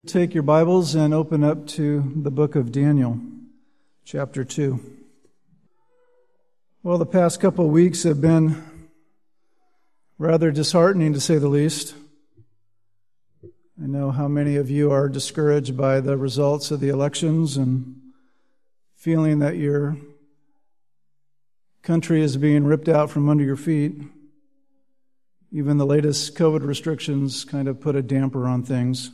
Take your Bibles and open up to the book of Daniel, chapter 2. Well, the past couple of weeks have been rather disheartening, to say the least. I know how many of you are discouraged by the results of the elections and feeling that your country is being ripped out from under your feet. Even the latest COVID restrictions kind of put a damper on things.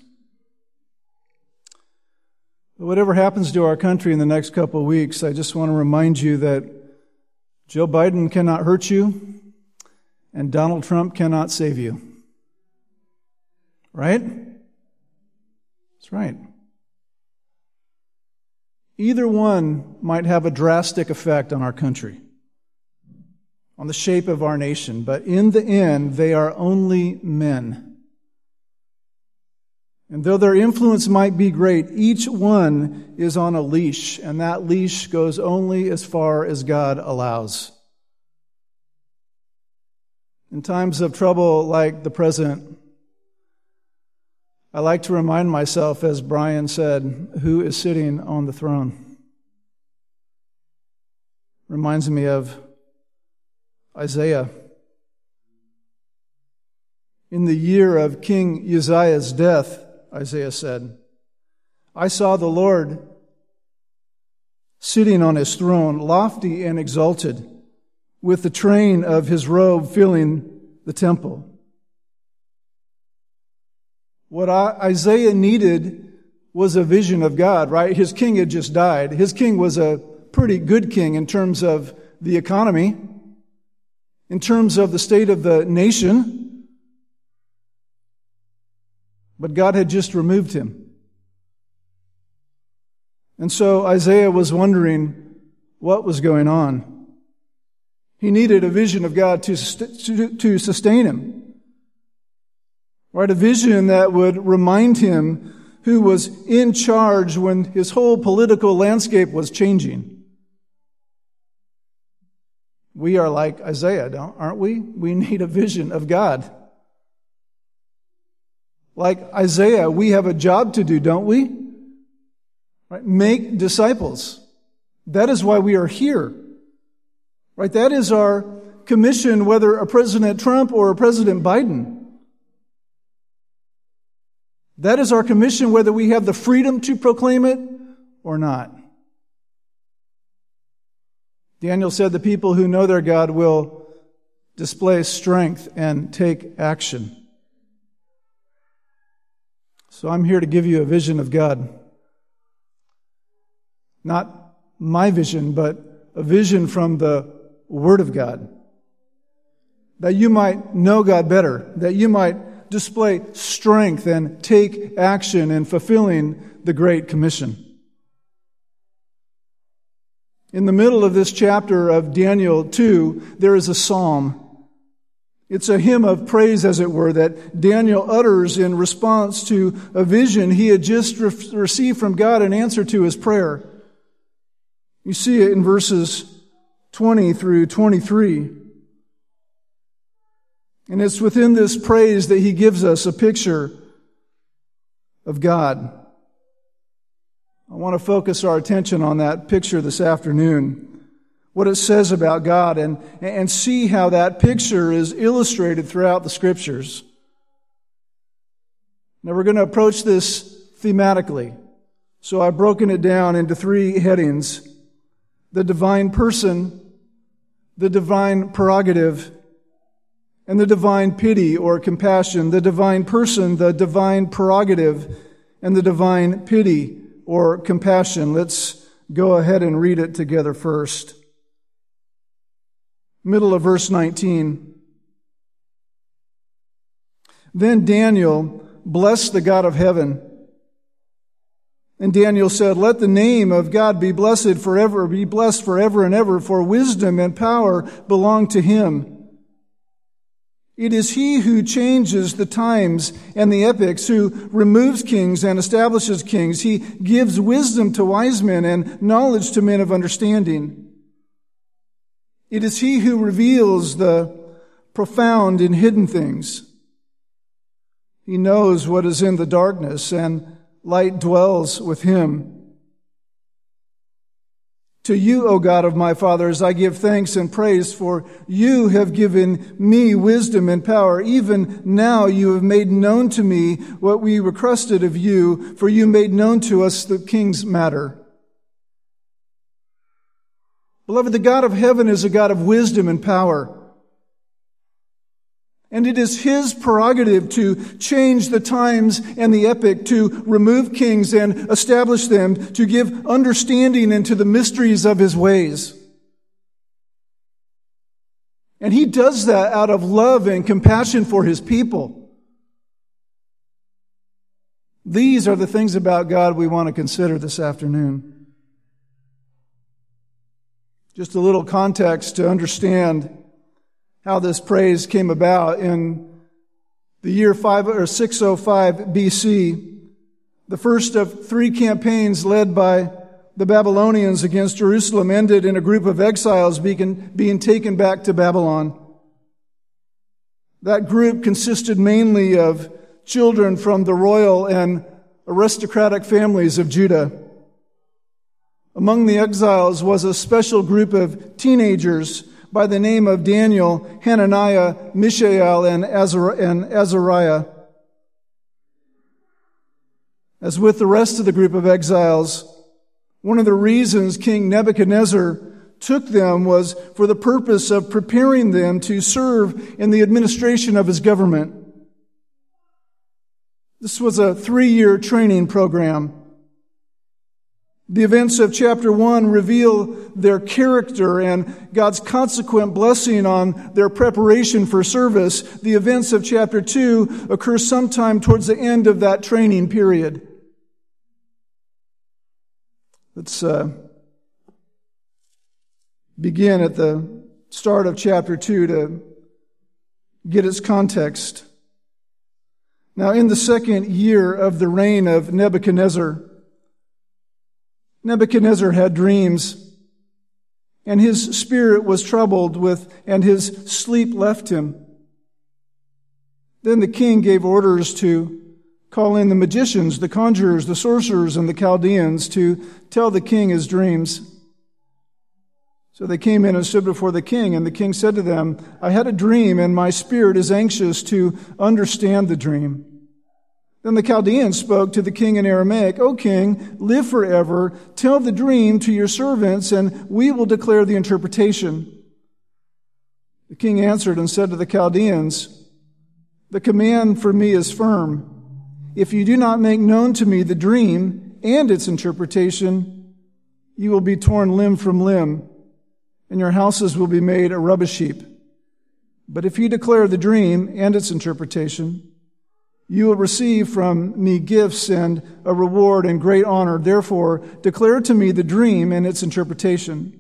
Whatever happens to our country in the next couple of weeks, I just want to remind you that Joe Biden cannot hurt you and Donald Trump cannot save you. Right? That's right. Either one might have a drastic effect on our country, on the shape of our nation, but in the end, they are only men. And though their influence might be great, each one is on a leash, and that leash goes only as far as God allows. In times of trouble like the present, I like to remind myself, as Brian said, who is sitting on the throne. Reminds me of Isaiah. In the year of King Uzziah's death, Isaiah said, I saw the Lord sitting on his throne, lofty and exalted, with the train of his robe filling the temple. What Isaiah needed was a vision of God, right? His king had just died. His king was a pretty good king in terms of the economy, in terms of the state of the nation. But God had just removed him. And so Isaiah was wondering what was going on. He needed a vision of God to sustain him. Right? A vision that would remind him who was in charge when his whole political landscape was changing. We are like Isaiah, aren't we? We need a vision of God. Like Isaiah, we have a job to do, don't we? Right? Make disciples. That is why we are here. Right? That is our commission, whether a President Trump or a President Biden. That is our commission, whether we have the freedom to proclaim it or not. Daniel said the people who know their God will display strength and take action. So I'm here to give you a vision of God. Not my vision, but a vision from the Word of God. That you might know God better. That you might display strength and take action in fulfilling the Great Commission. In the middle of this chapter of Daniel 2, there is a psalm. It's a hymn of praise, as it were, that Daniel utters in response to a vision he had just received from God in answer to his prayer. You see it in verses 20 through 23. And it's within this praise that he gives us a picture of God. I want to focus our attention on that picture this afternoon. What it says about God and see how that picture is illustrated throughout the Scriptures. Now we're going to approach this thematically. So I've broken it down into three headings: the divine person, the divine prerogative, and the divine pity or compassion. The divine person, the divine prerogative, and the divine pity or compassion. Let's go ahead and read it together first. Middle of verse 19. Then Daniel blessed the God of heaven. And Daniel said, let the name of God be blessed forever, be blessed forever and ever, for wisdom and power belong to him. It is he who changes the times and the epochs, who removes kings and establishes kings. He gives wisdom to wise men and knowledge to men of understanding. It is he who reveals the profound and hidden things. He knows what is in the darkness, and light dwells with him. To you, O God of my fathers, I give thanks and praise, for you have given me wisdom and power. Even now you have made known to me what we requested of you, for you made known to us the king's matter. Beloved, the God of heaven is a God of wisdom and power. And it is his prerogative to change the times and the epoch, to remove kings and establish them, to give understanding into the mysteries of his ways. And he does that out of love and compassion for his people. These are the things about God we want to consider this afternoon. Just a little context to understand how this praise came about. In the year 605 BC, the first of 3 campaigns led by the Babylonians against Jerusalem ended in a group of exiles being taken back to Babylon. That group consisted mainly of children from the royal and aristocratic families of Judah. Among the exiles was a special group of teenagers by the name of Daniel, Hananiah, Mishael, and Azariah. As with the rest of the group of exiles, one of the reasons King Nebuchadnezzar took them was for the purpose of preparing them to serve in the administration of his government. This was a 3-year training program. The events of chapter 1 reveal their character and God's consequent blessing on their preparation for service. The events of chapter 2 occur sometime towards the end of that training period. Let's begin at the start of chapter 2 to get its context. Now, in the 2nd year of the reign of Nebuchadnezzar had dreams, and his spirit was troubled and his sleep left him. Then the king gave orders to call in the magicians, the conjurers, the sorcerers, and the Chaldeans to tell the king his dreams. So they came in and stood before the king, and the king said to them, I had a dream, and my spirit is anxious to understand the dream. Then the Chaldeans spoke to the king in Aramaic, O king, live forever, tell the dream to your servants, and we will declare the interpretation. The king answered and said to the Chaldeans, the command for me is firm. If you do not make known to me the dream and its interpretation, you will be torn limb from limb, and your houses will be made a rubbish heap. But if you declare the dream and its interpretation, you will receive from me gifts and a reward and great honor. Therefore, declare to me the dream and its interpretation.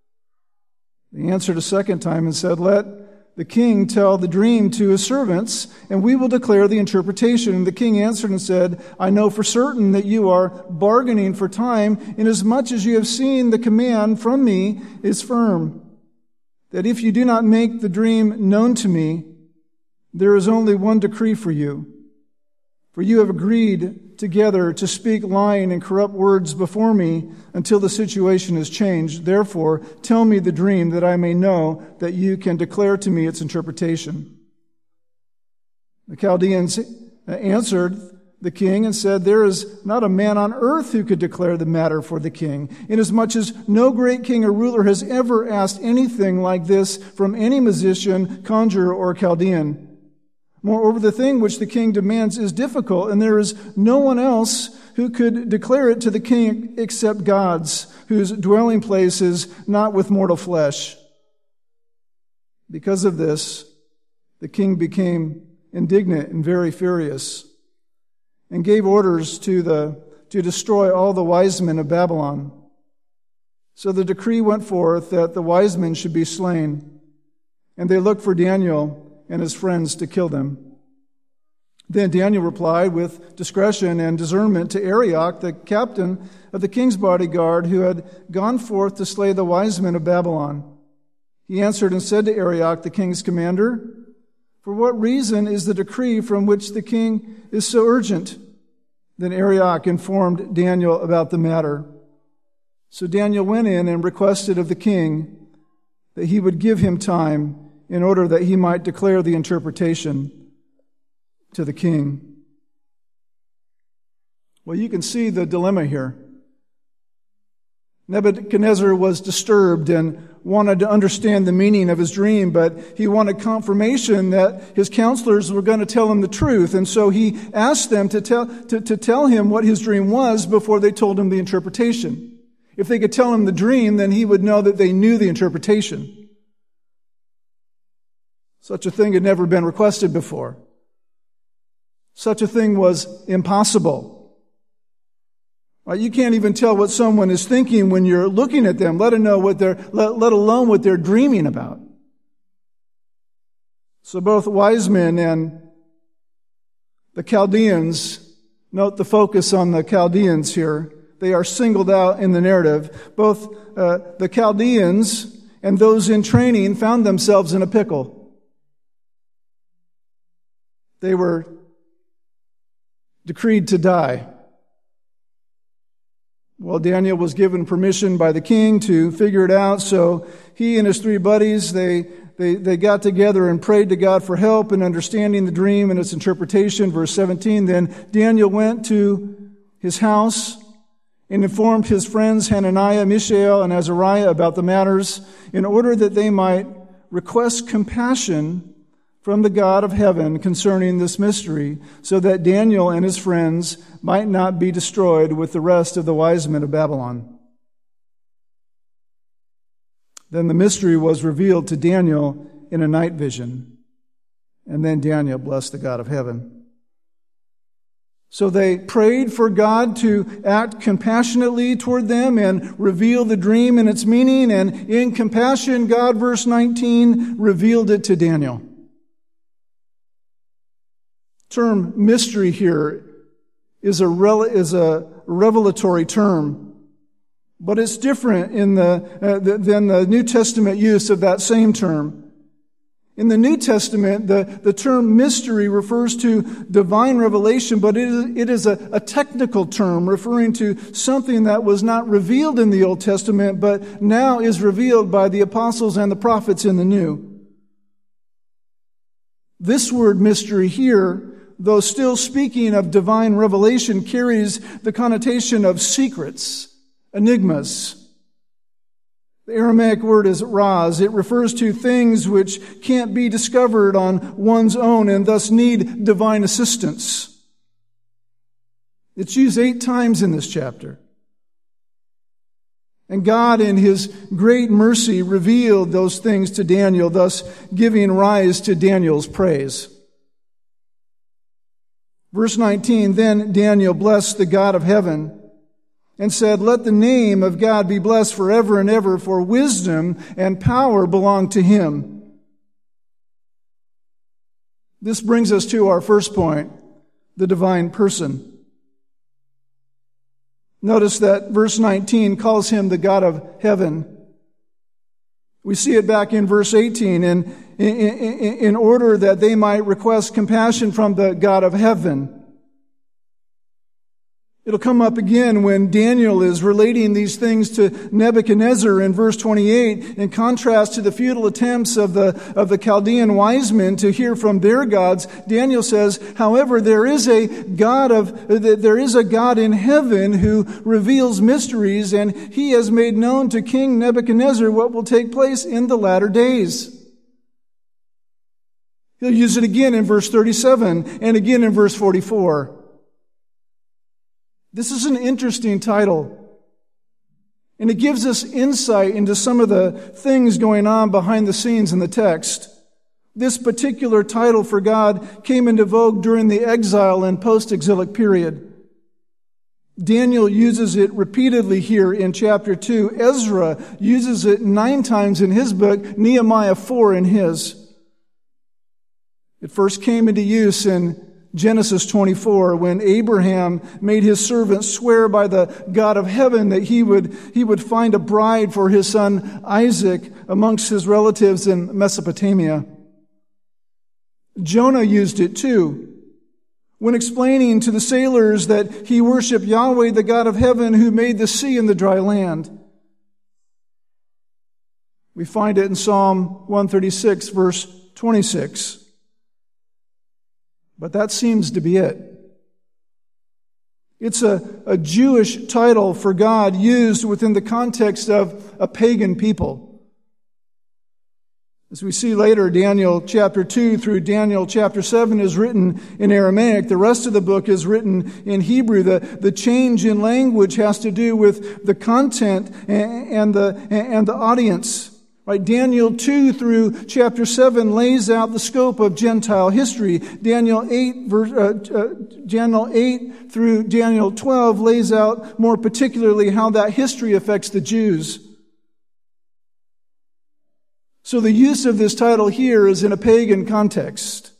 He answered a second time and said, let the king tell the dream to his servants, and we will declare the interpretation. And the king answered and said, I know for certain that you are bargaining for time, inasmuch as you have seen the command from me is firm, that if you do not make the dream known to me, there is only one decree for you. For you have agreed together to speak lying and corrupt words before me until the situation is changed. Therefore, tell me the dream that I may know that you can declare to me its interpretation. The Chaldeans answered the king and said, there is not a man on earth who could declare the matter for the king, inasmuch as no great king or ruler has ever asked anything like this from any magician, conjurer, or Chaldean. Moreover, the thing which the king demands is difficult, and there is no one else who could declare it to the king except God's, whose dwelling place is not with mortal flesh. Because of this, the king became indignant and very furious, and gave orders to destroy all the wise men of Babylon. So the decree went forth that the wise men should be slain, and they looked for Daniel and his friends to kill them. Then Daniel replied with discretion and discernment to Arioch, the captain of the king's bodyguard, who had gone forth to slay the wise men of Babylon. He answered and said to Arioch, the king's commander, for what reason is the decree from which the king is so urgent? Then Arioch informed Daniel about the matter. So Daniel went in and requested of the king that he would give him time in order that he might declare the interpretation to the king. Well, you can see the dilemma here. Nebuchadnezzar was disturbed and wanted to understand the meaning of his dream, but he wanted confirmation that his counselors were going to tell him the truth. And so he asked them to tell him what his dream was before they told him the interpretation. If they could tell him the dream, then he would know that they knew the interpretation. Such a thing had never been requested before. Such a thing was impossible. You can't even tell what someone is thinking when you're looking at them, let alone what they're dreaming about. So both wise men and the Chaldeans, note the focus on the Chaldeans here. They are singled out in the narrative. Both the Chaldeans and those in training found themselves in a pickle. They were decreed to die. Well, Daniel was given permission by the king to figure it out, so he and his three buddies, they got together and prayed to God for help in understanding the dream and its interpretation. Verse 17, then Daniel went to his house and informed his friends Hananiah, Mishael, and Azariah about the matters in order that they might request compassion from the God of heaven concerning this mystery, so that Daniel and his friends might not be destroyed with the rest of the wise men of Babylon. Then the mystery was revealed to Daniel in a night vision, and then Daniel blessed the God of heaven. So they prayed for God to act compassionately toward them and reveal the dream and its meaning, and in compassion, God, verse 19, revealed it to Daniel. Term mystery here is a revelatory term, but it's different than the New Testament use of that same term. In the New Testament, the term mystery refers to divine revelation, but it is a technical term referring to something that was not revealed in the Old Testament, but now is revealed by the apostles and the prophets in the New. This word mystery here, though still speaking of divine revelation, carries the connotation of secrets, enigmas. The Aramaic word is raz. It refers to things which can't be discovered on one's own and thus need divine assistance. It's used 8 times in this chapter. And God, in His great mercy, revealed those things to Daniel, thus giving rise to Daniel's praise. Verse 19, then Daniel blessed the God of heaven and said, let the name of God be blessed forever and ever, for wisdom and power belong to Him. This brings us to our first point, the divine person. Notice that verse 19 calls Him the God of heaven. We see it back in verse 18, in order that they might request compassion from the God of heaven. It'll come up again when Daniel is relating these things to Nebuchadnezzar in verse 28, in contrast to the futile attempts of the Chaldean wise men to hear from their gods. Daniel says, however, there is a God in heaven who reveals mysteries, and He has made known to King Nebuchadnezzar what will take place in the latter days. He'll use it again in verse 37 and again in verse 44. This is an interesting title, and it gives us insight into some of the things going on behind the scenes in the text. This particular title for God came into vogue during the exile and post-exilic period. Daniel uses it repeatedly here in chapter 2. Ezra uses it 9 times in his book, Nehemiah 4 in his. It first came into use in Genesis 24, when Abraham made his servant swear by the God of heaven that he would find a bride for his son Isaac amongst his relatives in Mesopotamia. Jonah used it too, when explaining to the sailors that he worshiped Yahweh, the God of heaven, who made the sea and the dry land. We find it in Psalm 136, verse 26. But that seems to be it. It's a Jewish title for God used within the context of a pagan people. As we see later, Daniel chapter 2 through Daniel chapter 7 is written in Aramaic. The rest of the book is written in Hebrew. The change in language has to do with the content and the audience. Right? Daniel 2 through chapter 7 lays out the scope of Gentile history. Daniel 8 through Daniel 12 lays out more particularly how that history affects the Jews. So the use of this title here is in a pagan context.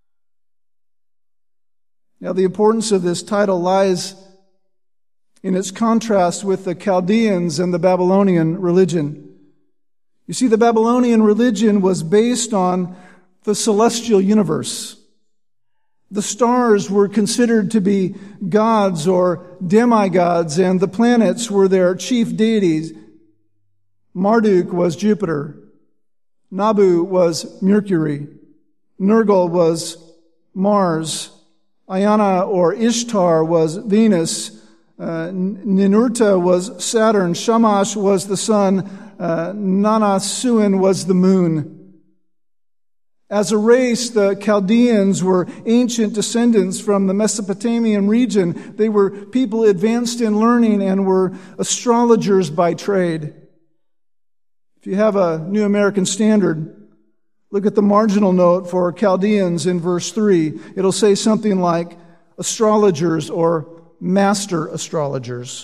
Now, the importance of this title lies in its contrast with the Chaldeans and the Babylonian religion. You see, the Babylonian religion was based on the celestial universe. The stars were considered to be gods or demigods, and the planets were their chief deities. Marduk was Jupiter. Nabu was Mercury. Nergal was Mars. Iana or Ishtar was Venus. Ninurta was Saturn. Shamash was the sun. Nanasuan was the moon. As a race, the Chaldeans were ancient descendants from the Mesopotamian region. They were people advanced in learning and were astrologers by trade. If you have a New American Standard, look at the marginal note for Chaldeans in verse 3. It'll say something like astrologers or master astrologers.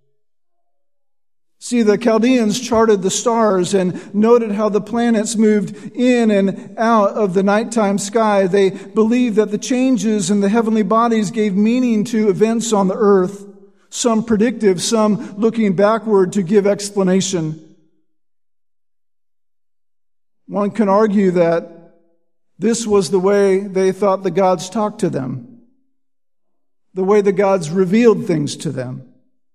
See, the Chaldeans charted the stars and noted how the planets moved in and out of the nighttime sky. They believed that the changes in the heavenly bodies gave meaning to events on the earth, some predictive, some looking backward to give explanation. One can argue that this was the way they thought the gods talked to them, the way the gods revealed things to them.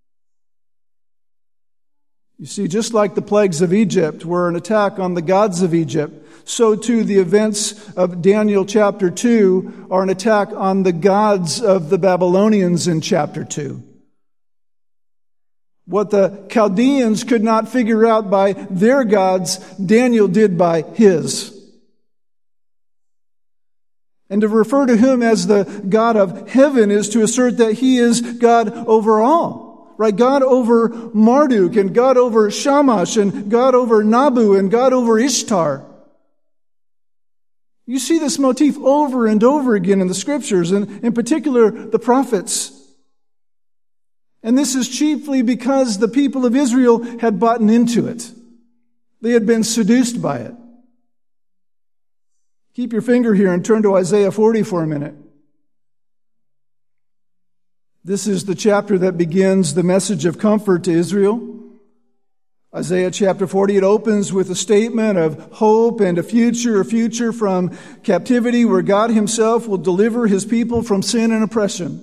You see, just like the plagues of Egypt were an attack on the gods of Egypt, so too the events of Daniel chapter 2 are an attack on the gods of the Babylonians in chapter 2. What the Chaldeans could not figure out by their gods, Daniel did by his. And to refer to him as the God of heaven is to assert that he is God over all. Right? God over Marduk, and God over Shamash, and God over Nabu, and God over Ishtar. You see this motif over and over again in the scriptures, and in particular the prophets. And this is chiefly because the people of Israel had bought into it. They had been seduced by it. Keep your finger here and turn to Isaiah 40 for a minute. This is the chapter that begins the message of comfort to Israel. Isaiah chapter 40, it opens with a statement of hope and a future from captivity where God himself will deliver his people from sin and oppression.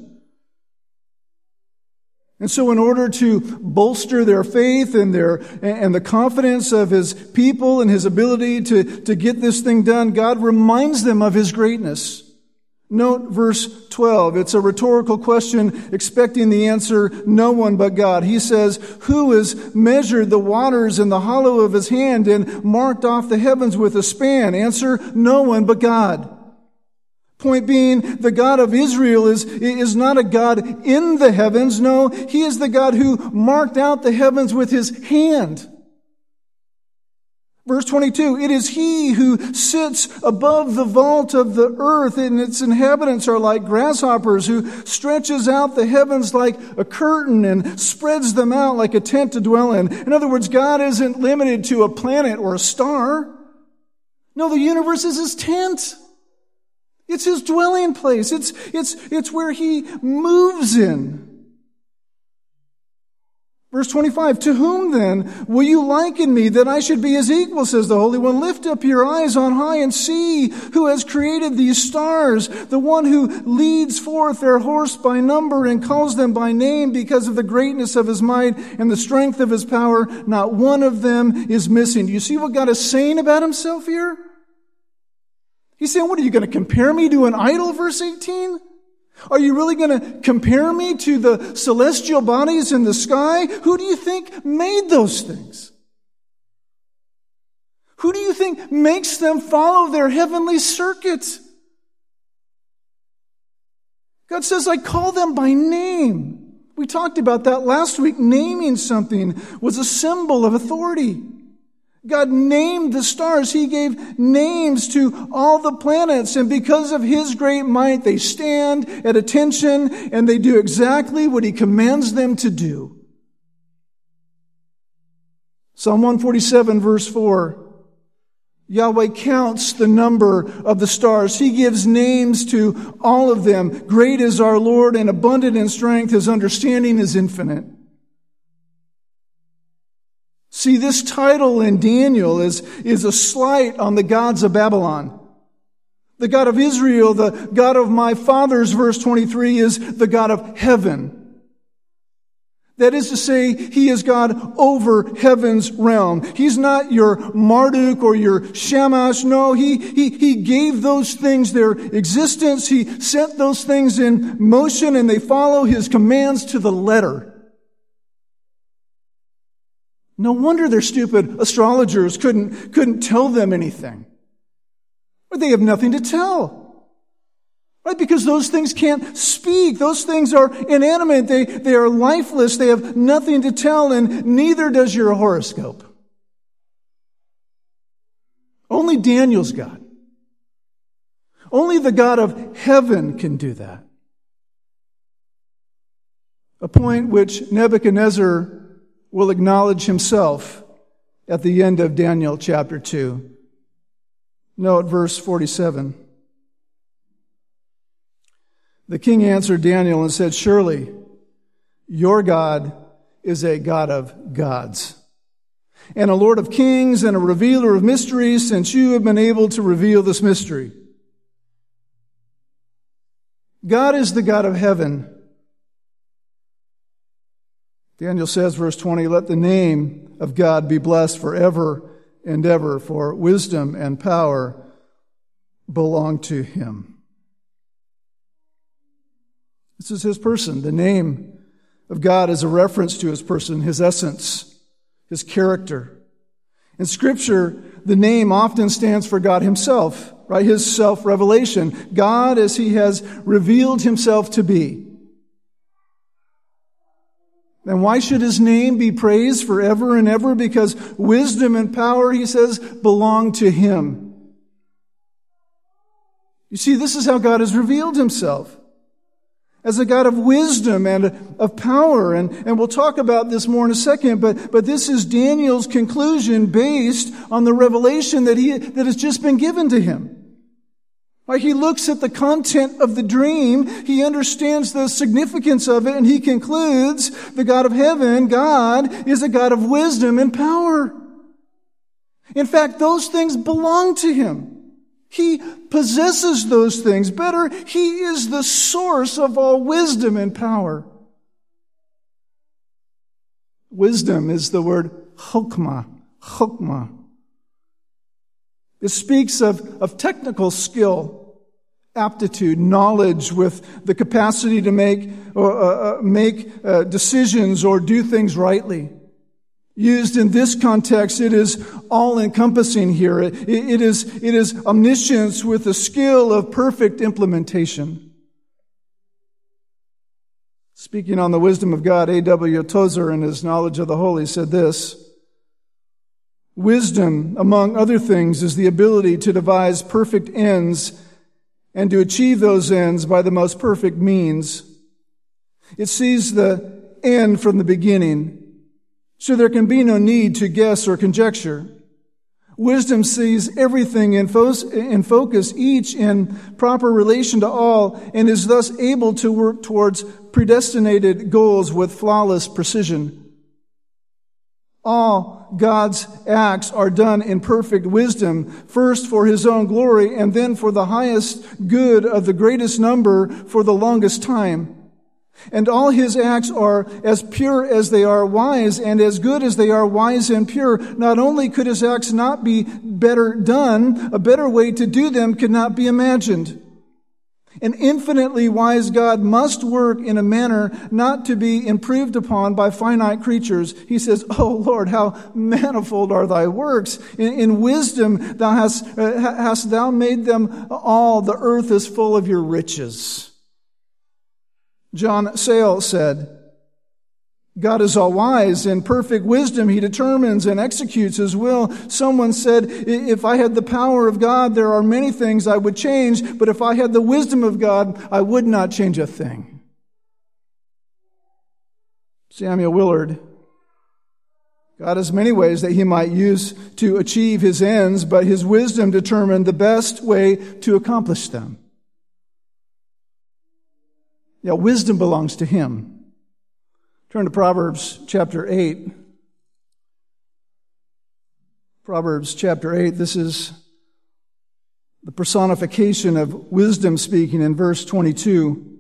And so in order to bolster their faith and the confidence of his people and his ability to get this thing done, God reminds them of his greatness. Note verse 12. It's a rhetorical question expecting the answer, no one but God. He says, who has measured the waters in the hollow of his hand and marked off the heavens with a span? Answer, no one but God. Point being, the God of Israel is not a God in the heavens. No, he is the God who marked out the heavens with his hand. Verse 22, it is he who sits above the vault of the earth, and its inhabitants are like grasshoppers, who stretches out the heavens like a curtain and spreads them out like a tent to dwell in. In other words, God isn't limited to a planet or a star. No, the universe is his tent. It's his dwelling place. It's where he moves in. Verse 25, to whom then will you liken me that I should be his equal, says the Holy One. Lift up your eyes on high and see who has created these stars, the one who leads forth their hosts by number and calls them by name because of the greatness of his might and the strength of his power. Not one of them is missing. Do you see what God is saying about himself here? He's saying, what, are you going to compare me to an idol, verse 18? Are you really going to compare me to the celestial bodies in the sky? Who do you think made those things? Who do you think makes them follow their heavenly circuit? God says, I call them by name. We talked about that last week. Naming something was a symbol of authority. God named the stars. He gave names to all the planets. And because of his great might, they stand at attention and they do exactly what he commands them to do. Psalm 147 verse 4. Yahweh counts the number of the stars. He gives names to all of them. Great is our Lord and abundant in strength. His understanding is infinite. See, this title in Daniel is a slight on the gods of Babylon. The God of Israel, the God of my fathers, verse 23, is the God of heaven. That is to say, he is God over heaven's realm. He's not your Marduk or your Shamash. No, he gave those things their existence. He set those things in motion and they follow his commands to the letter. No wonder their stupid astrologers couldn't tell them anything. But they have nothing to tell. Right? Because those things can't speak. Those things are inanimate. They are lifeless. They have nothing to tell, and neither does your horoscope. Only Daniel's God. Only the God of heaven can do that. A point which Nebuchadnezzar will acknowledge himself at the end of Daniel chapter 2. Note verse 47. The king answered Daniel and said, surely your God is a God of gods, and a Lord of kings, and a revealer of mysteries, since you have been able to reveal this mystery. God is the God of heaven. Daniel says, verse 20, let the name of God be blessed forever and ever, for wisdom and power belong to him. This is his person. The name of God is a reference to his person, his essence, his character. In Scripture, the name often stands for God himself, right? His self-revelation. God as he has revealed himself to be. And why should his name be praised forever and ever? Because wisdom and power, he says, belong to him. You see, this is how God has revealed himself. As a God of wisdom and of power. And we'll talk about this more in a second, but this is Daniel's conclusion based on the revelation that has just been given to him. Like he looks at the content of the dream, he understands the significance of it, and he concludes the God of heaven, God, is a God of wisdom and power. In fact, those things belong to him. He possesses those things. Better, he is the source of all wisdom and power. Wisdom is the word chokmah. Chokmah. It speaks of technical skill, aptitude, knowledge with the capacity to make decisions or do things rightly. Used in this context, it is all-encompassing here. It is omniscience with the skill of perfect implementation. Speaking on the wisdom of God, A.W. Tozer, in his Knowledge of the Holy, said this: wisdom, among other things, is the ability to devise perfect ends and to achieve those ends by the most perfect means. It sees the end from the beginning, so there can be no need to guess or conjecture. Wisdom sees everything in focus, each in proper relation to all, and is thus able to work towards predestinated goals with flawless precision. All God's acts are done in perfect wisdom, first for His own glory, and then for the highest good of the greatest number for the longest time. And all His acts are as pure as they are wise, and as good as they are wise and pure. Not only could His acts not be better done, a better way to do them could not be imagined. An infinitely wise God must work in a manner not to be improved upon by finite creatures. He says, "Oh Lord, how manifold are thy works. In wisdom thou hast thou made them all. The earth is full of your riches." John Sale said, God is all wise. In perfect wisdom, He determines and executes His will. Someone said, if I had the power of God, there are many things I would change, but if I had the wisdom of God, I would not change a thing. Samuel Willard, God has many ways that He might use to achieve His ends, but His wisdom determined the best way to accomplish them. Yeah, wisdom belongs to Him. Turn to Proverbs chapter 8. Proverbs chapter 8, this is the personification of wisdom speaking in verse 22.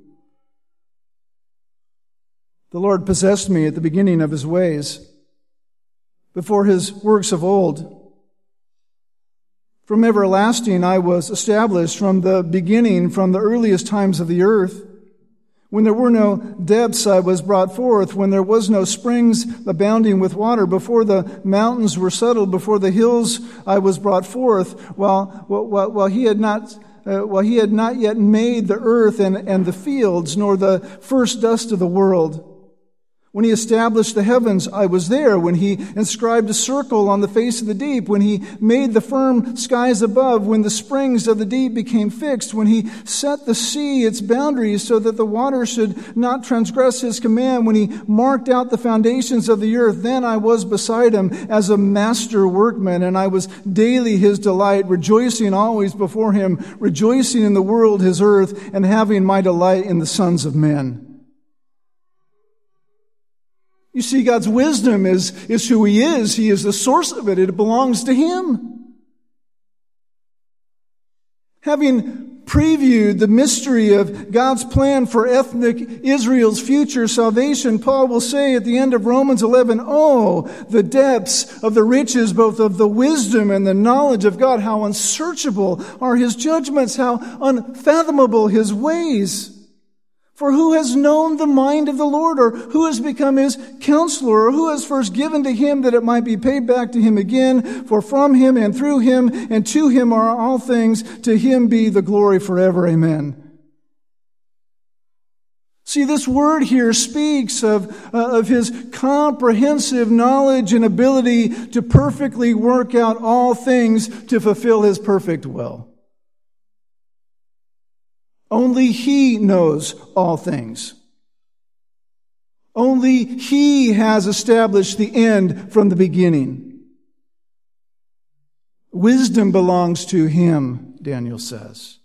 The Lord possessed me at the beginning of His ways, before His works of old. From everlasting I was established, from the beginning, from the earliest times of the earth. When there were no depths, I was brought forth. When there was no springs abounding with water, before the mountains were settled, before the hills, I was brought forth. While He had not yet made the earth and the fields, nor the first dust of the world. When He established the heavens, I was there. When He inscribed a circle on the face of the deep. When He made the firm skies above. When the springs of the deep became fixed. When He set the sea its boundaries so that the water should not transgress His command. When He marked out the foundations of the earth. Then I was beside Him as a master workman. And I was daily His delight, rejoicing always before Him, rejoicing in the world His earth, and having my delight in the sons of men. You see, God's wisdom is who He is. He is the source of it. It belongs to Him. Having previewed the mystery of God's plan for ethnic Israel's future salvation, Paul will say at the end of Romans 11, "Oh, the depths of the riches, both of the wisdom and the knowledge of God. How unsearchable are His judgments, how unfathomable His ways. For who has known the mind of the Lord, or who has become His counselor, or who has first given to Him that it might be paid back to Him again? For from Him and through Him and to Him are all things. To Him be the glory forever. Amen." See, this word here speaks of His comprehensive knowledge and ability to perfectly work out all things to fulfill His perfect will. Only He knows all things. Only He has established the end from the beginning. Wisdom belongs to Him, Daniel says.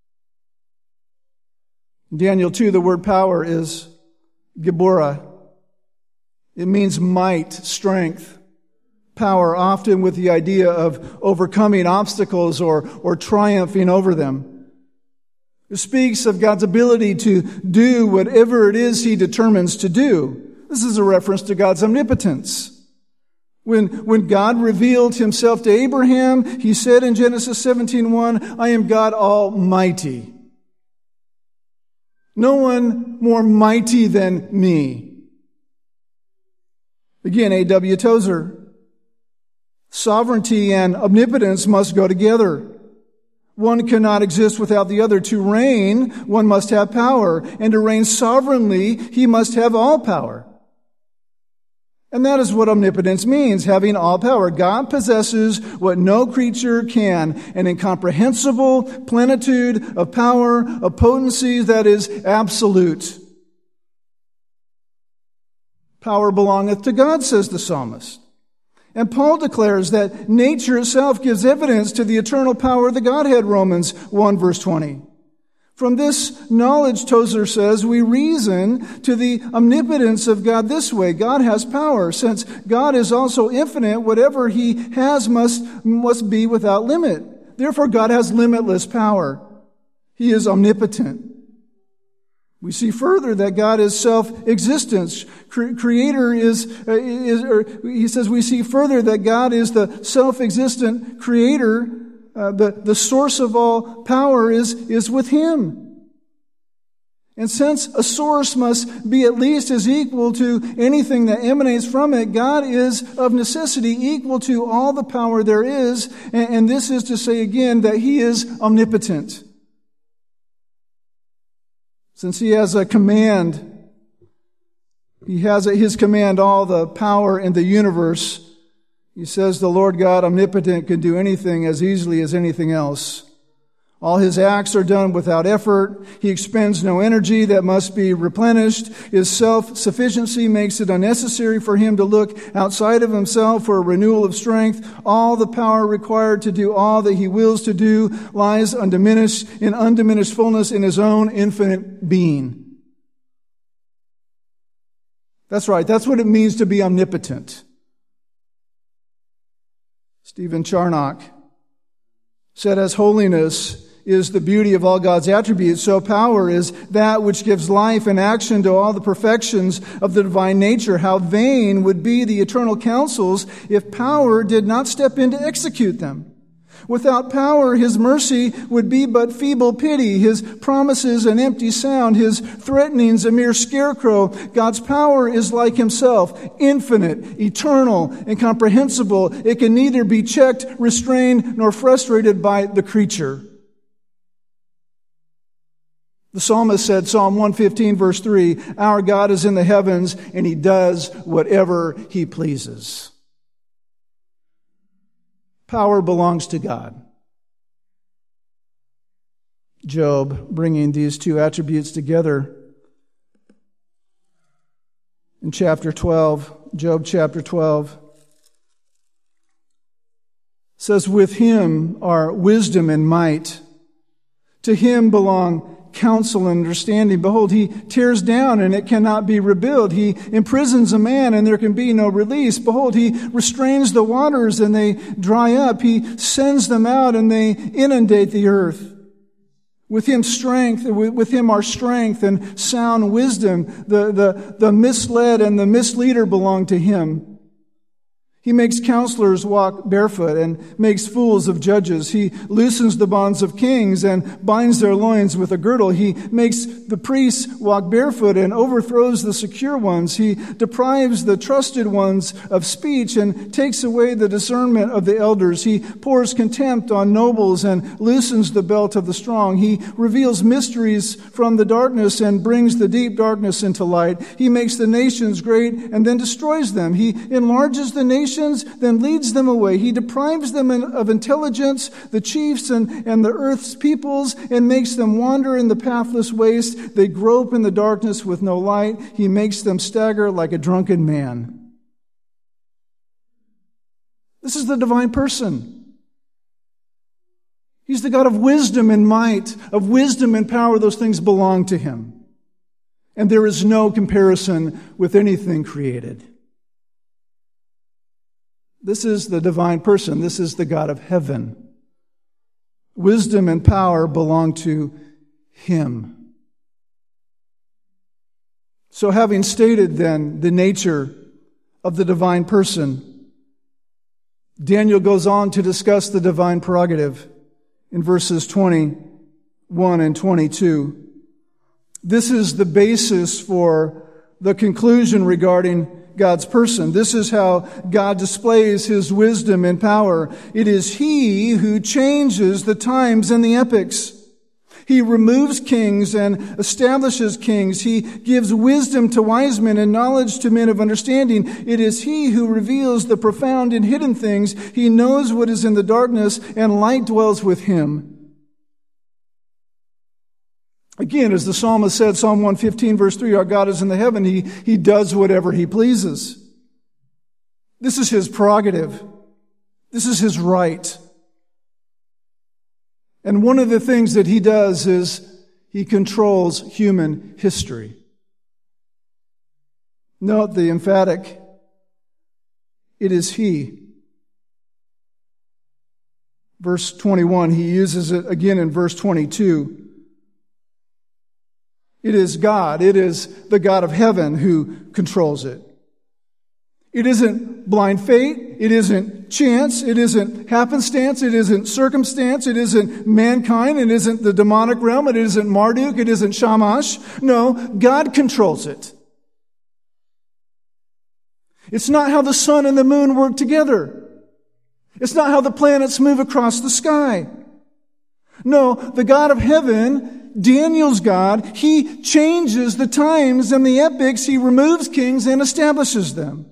In Daniel 2, the word power is Geborah. It means might, strength, power, often with the idea of overcoming obstacles or triumphing over them. It speaks of God's ability to do whatever it is He determines to do. This is a reference to God's omnipotence. When God revealed Himself to Abraham, He said in Genesis 17:1, "I am God Almighty. No one more mighty than me." Again, A.W. Tozer, sovereignty and omnipotence must go together. One cannot exist without the other. To reign, one must have power. And to reign sovereignly, He must have all power. And that is what omnipotence means, having all power. God possesses what no creature can, an incomprehensible plenitude of power, of potency that is absolute. Power belongeth to God, says the psalmist. And Paul declares that nature itself gives evidence to the eternal power of the Godhead, Romans 1 verse 20. From this knowledge, Tozer says, we reason to the omnipotence of God this way. God has power. Since God is also infinite, whatever he has must be without limit. Therefore, God has limitless power. He is omnipotent. We see further that God is self-existence. Creator he says we see further that God is the self-existent creator. The source of all power is with him. And since a source must be at least as equal to anything that emanates from it, God is of necessity equal to all the power there is. And this is to say again that he is omnipotent. Since he has a command, he has at his command all the power in the universe. He says the Lord God omnipotent can do anything as easily as anything else. All his acts are done without effort. He expends no energy that must be replenished. His self-sufficiency makes it unnecessary for him to look outside of himself for a renewal of strength. All the power required to do all that he wills to do lies undiminished fullness in his own infinite being. That's right. That's what it means to be omnipotent. Stephen Charnock said, as holiness is the beauty of all God's attributes, so power is that which gives life and action to all the perfections of the divine nature. How vain would be the eternal counsels if power did not step in to execute them. Without power, his mercy would be but feeble pity, his promises an empty sound, his threatenings a mere scarecrow. God's power is like himself, infinite, eternal, incomprehensible. It can neither be checked, restrained, nor frustrated by the creature. The psalmist said, Psalm 115, verse 3, our God is in the heavens, and he does whatever he pleases. Power belongs to God. Job, bringing these two attributes together in chapter 12, Job chapter 12, says, with him are wisdom and might. To him belong counsel and understanding. Behold, he tears down and it cannot be rebuilt. He imprisons a man and there can be no release. Behold, he restrains the waters and they dry up. He sends them out and they inundate the earth. With him are strength and sound wisdom. The misled and the misleader belong to him. He makes counselors walk barefoot and makes fools of judges. He loosens the bonds of kings and binds their loins with a girdle. He makes the priests walk barefoot and overthrows the secure ones. He deprives the trusted ones of speech and takes away the discernment of the elders. He pours contempt on nobles and loosens the belt of the strong. He reveals mysteries from the darkness and brings the deep darkness into light. He makes the nations great and then destroys them. He enlarges the nations, then leads them away. He deprives them of intelligence, the chiefs and the earth's peoples, and makes them wander in the pathless waste. They grope in the darkness with no light. He makes them stagger like a drunken man. This is the divine person. He's the God of wisdom and might, of wisdom and power. Those things belong to him. And there is no comparison with anything created. This is the divine person. This is the God of heaven. Wisdom and power belong to him. So having stated then the nature of the divine person, Daniel goes on to discuss the divine prerogative in verses 21 and 22. This is the basis for the conclusion regarding God's person. This is how God displays his wisdom and power. It is he who changes the times and the epochs. He removes kings and establishes kings. He gives wisdom to wise men and knowledge to men of understanding. It is he who reveals the profound and hidden things. He knows what is in the darkness, and light dwells with him. Again, as the psalmist said, Psalm 115, verse 3, our God is in the heaven. He does whatever he pleases. This is his prerogative. This is his right. And one of the things that he does is He controls human history. Note the emphatic, it is He. Verse 21, he uses it again in verse 22. It is God, it is the God of heaven who controls it. It isn't blind fate, it isn't chance, it isn't happenstance, it isn't circumstance, it isn't mankind, it isn't the demonic realm, it isn't Marduk, it isn't Shamash. No, God controls it. It's not how the sun and the moon work together. It's not how the planets move across the sky. No, the God of heaven, Daniel's God, He changes the times and the epochs. He removes kings and establishes them.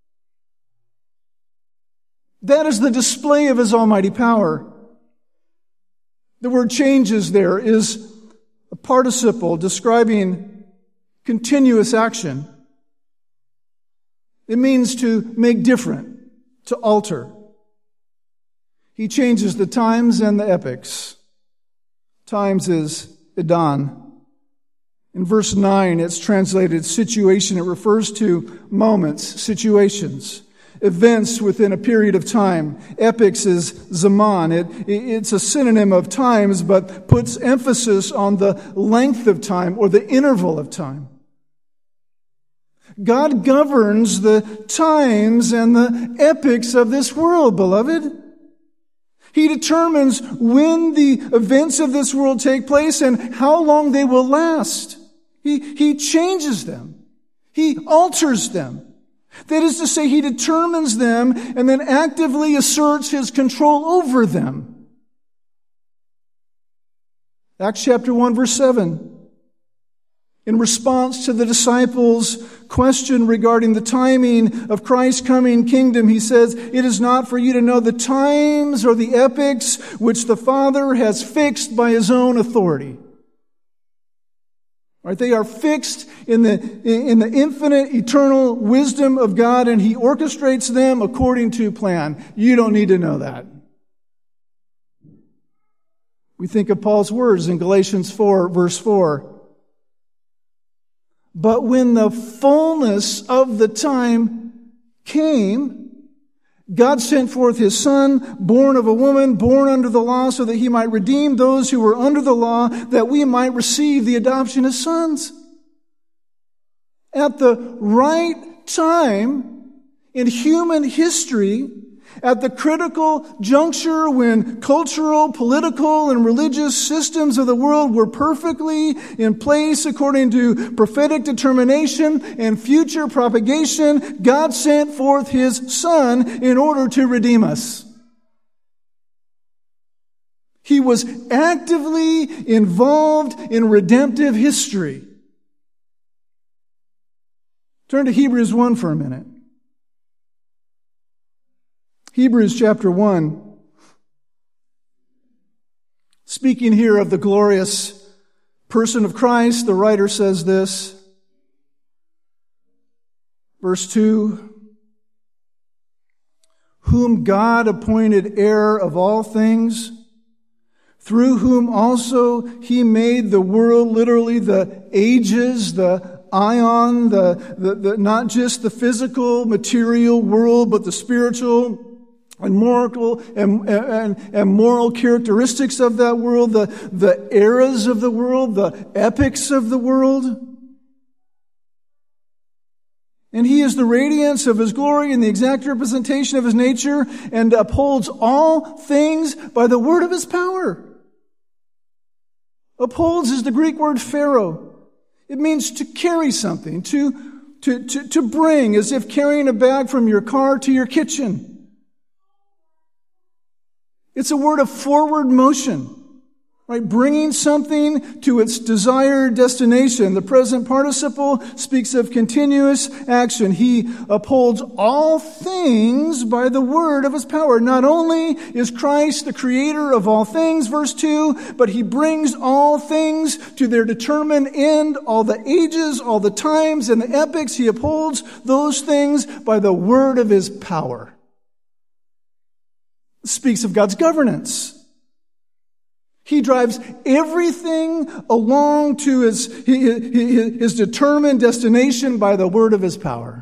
That is the display of His almighty power. The word changes there is a participle describing continuous action. It means to make different, to alter. He changes the times and the epochs. Times is Edan. In verse 9, it's translated situation. It refers to moments, situations, events within a period of time. Epochs is Zaman. It's a synonym of times, but puts emphasis on the length of time or the interval of time. God governs the times and the epochs of this world, beloved. He determines when the events of this world take place and how long they will last. He changes them. He alters them. That is to say, He determines them and then actively asserts His control over them. Acts chapter 1, verse 7. In response to the disciples' question regarding the timing of Christ's coming kingdom, He says, "It is not for you to know the times or the epochs which the Father has fixed by His own authority." Right? They are fixed in the infinite, eternal wisdom of God, and He orchestrates them according to plan. You don't need to know that. We think of Paul's words in Galatians 4, verse 4. But when the fullness of the time came, God sent forth His Son, born of a woman, born under the law, so that He might redeem those who were under the law, that we might receive the adoption as sons. At the right time in human history, at the critical juncture when cultural, political, and religious systems of the world were perfectly in place according to prophetic determination and future propagation, God sent forth His Son in order to redeem us. He was actively involved in redemptive history. Turn to Hebrews 1 for a minute. Hebrews chapter 1. Speaking here of the glorious person of Christ, the writer says this. Verse 2. Whom God appointed heir of all things, through whom also He made the world, literally the ages, the ion, the not just the physical, material world, but the spiritual and moral and moral characteristics of that world, the eras of the world, the epochs of the world. And He is the radiance of His glory and the exact representation of His nature, and upholds all things by the word of His power. Upholds is the Greek word pharaoh. It means to carry something, to bring, as if carrying a bag from your car to your kitchen. It's a word of forward motion, right? Bringing something to its desired destination. The present participle speaks of continuous action. He upholds all things by the word of His power. Not only is Christ the creator of all things, verse 2, but He brings all things to their determined end, all the ages, all the times, and the epochs. He upholds those things by the word of His power. Speaks of God's governance. He drives everything along to his determined destination by the word of his power.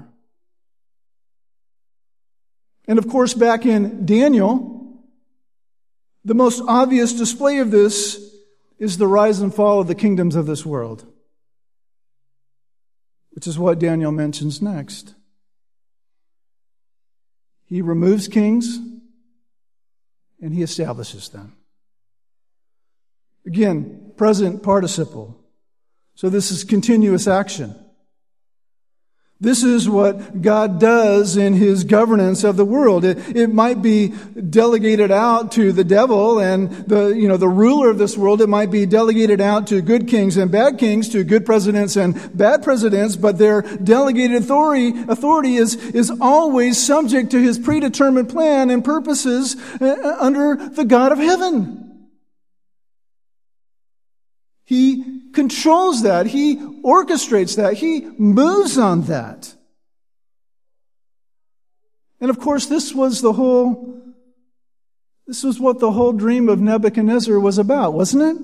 And of course, back in Daniel, the most obvious display of this is the rise and fall of the kingdoms of this world, which is what Daniel mentions next. He removes kings and he establishes them. Again, present participle. So this is continuous action. This is what God does in his governance of the world. It might be delegated out to the devil and the ruler of this world. It might be delegated out to good kings and bad kings, to good presidents and bad presidents, but their delegated authority is always subject to his predetermined plan and purposes under the God of heaven. He controls that. He orchestrates that. He moves on that. And of course, this was what the whole dream of Nebuchadnezzar was about, wasn't it?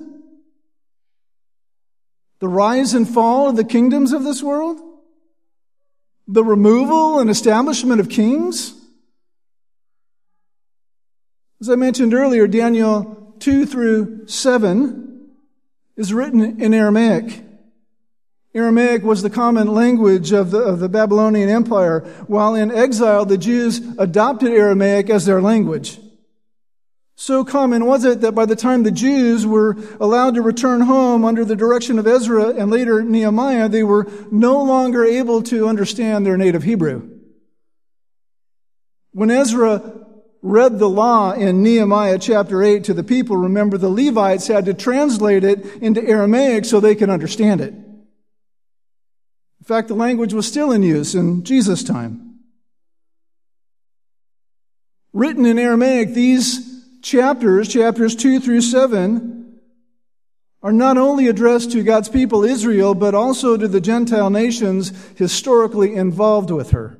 The rise and fall of the kingdoms of this world? The removal and establishment of kings? As I mentioned earlier, Daniel 2 through 7 is written in Aramaic. Aramaic was the common language of the Babylonian Empire. While in exile, the Jews adopted Aramaic as their language. So common was it that by the time the Jews were allowed to return home under the direction of Ezra and later Nehemiah, they were no longer able to understand their native Hebrew. When Ezra read the law in Nehemiah chapter 8 to the people, remember the Levites had to translate it into Aramaic so they could understand it. In fact, the language was still in use in Jesus' time. Written in Aramaic, these chapters 2 through 7, are not only addressed to God's people Israel, but also to the Gentile nations historically involved with her.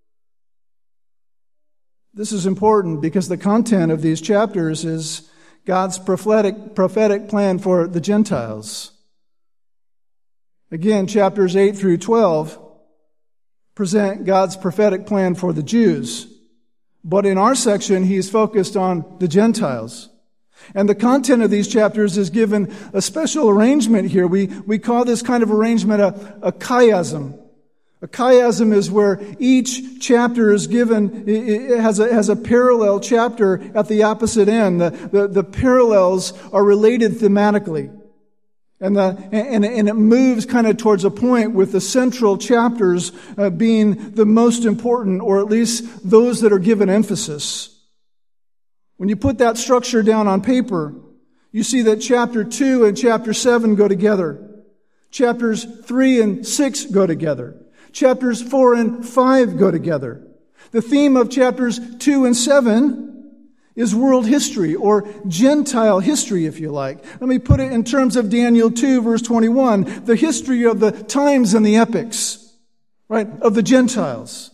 This is important because the content of these chapters is God's prophetic plan for the Gentiles. Again, chapters 8 through 12 present God's prophetic plan for the Jews. But in our section, he's focused on the Gentiles. And the content of these chapters is given a special arrangement here. We call this kind of arrangement a chiasm. A chiasm is where each chapter is given, it has a parallel chapter at the opposite end. The parallels are related thematically. And it moves kind of towards a point with the central chapters being the most important, or at least those that are given emphasis. When you put that structure down on paper, you see that chapter 2 and chapter 7 go together. Chapters 3 and 6 go together. Chapters 4 and 5 go together. The theme of chapters 2 and 7 is world history, or Gentile history, if you like. Let me put it in terms of Daniel 2, verse 21, the history of the times and the epics, right, of the Gentiles.